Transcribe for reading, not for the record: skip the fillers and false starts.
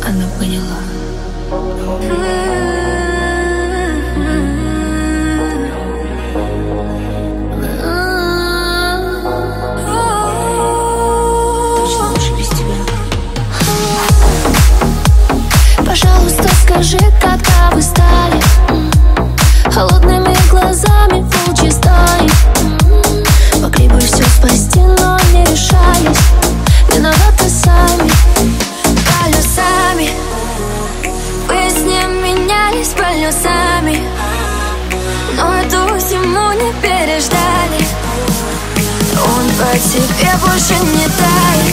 она поняла. Точно лучше без тебя. Пожалуйста, скажи, когда вы стали холодными глазами в лучи стаи. Могли бы все спасти, но не решались. Виноваты сами. Полюсами вы с ним менялись полюсами, но эту зиму не переждали. Он по тебе больше не тает.